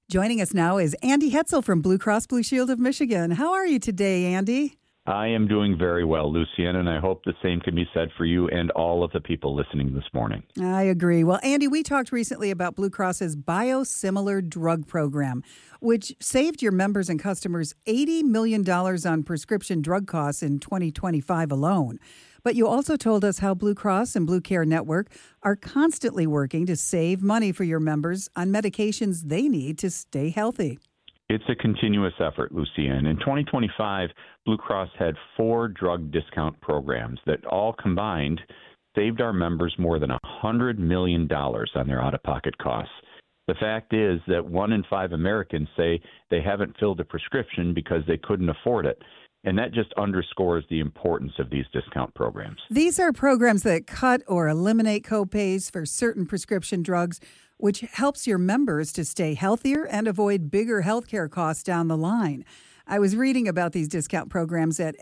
Joining us now is Andy Hetzel from Blue Cross Blue Shield of Michigan. How are you today, Andy? I am doing very well, Lucienne, and I hope the same can be said for you and all of the people listening this morning. I agree. Well, Andy, we talked recently about Blue Cross's biosimilar drug program, which saved your members and customers $80 million on prescription drug costs in 2025 alone. But you also told us how Blue Cross and Blue Care Network are constantly working to save money for your members on medications they need to stay healthy. It's a continuous effort, Lucienne. In 2025, Blue Cross had 4 drug discount programs that all combined saved our members more than $100 million on their out-of-pocket costs. The fact is that 1 in 5 Americans say they haven't filled a prescription because they couldn't afford it. And that just underscores the importance of these discount programs. These are programs that cut or eliminate copays for certain prescription drugs, which helps your members to stay healthier and avoid bigger healthcare costs down the line. I was reading about these discount programs at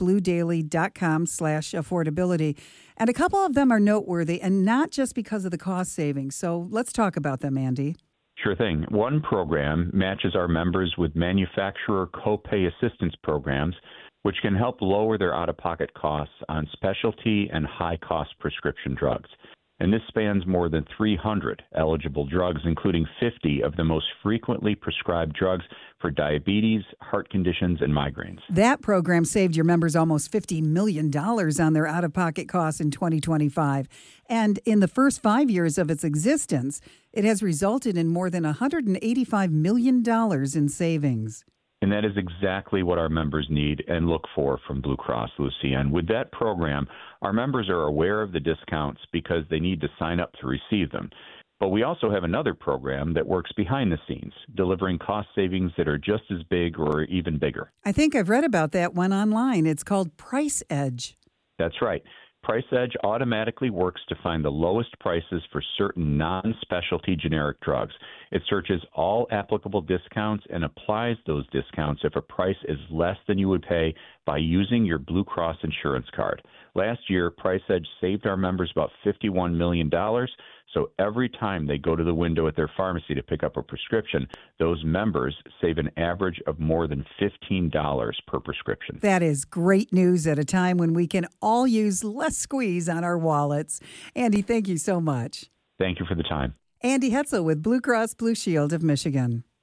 mibluedaily.com/affordability, and a couple of them are noteworthy, and not just because of the cost savings. So let's talk about them, Andy. Sure thing. One program matches our members with manufacturer copay assistance programs, which can help lower their out-of-pocket costs on specialty and high-cost prescription drugs. And this spans more than 300 eligible drugs, including 50 of the most frequently prescribed drugs for diabetes, heart conditions, and migraines. That program saved your members almost $50 million on their out-of-pocket costs in 2025. And in the first 5 years of its existence, it has resulted in more than $185 million in savings. And that is exactly what our members need and look for from Blue Cross, Lucienne. With that program, our members are aware of the discounts because they need to sign up to receive them. But we also have another program that works behind the scenes, delivering cost savings that are just as big or even bigger. I think I've read about that one online. It's called Price Edge. That's right. Price Edge automatically works to find the lowest prices for certain non-specialty generic drugs. It searches all applicable discounts and applies those discounts if a price is less than you would pay by using your Blue Cross insurance card. Last year, Price Edge saved our members about $51 million. So every time they go to the window at their pharmacy to pick up a prescription, those members save an average of more than $15 per prescription. That is great news at a time when we can all use less squeeze on our wallets. Andy, thank you so much. Thank you for the time. Andy Hetzel with Blue Cross Blue Shield of Michigan.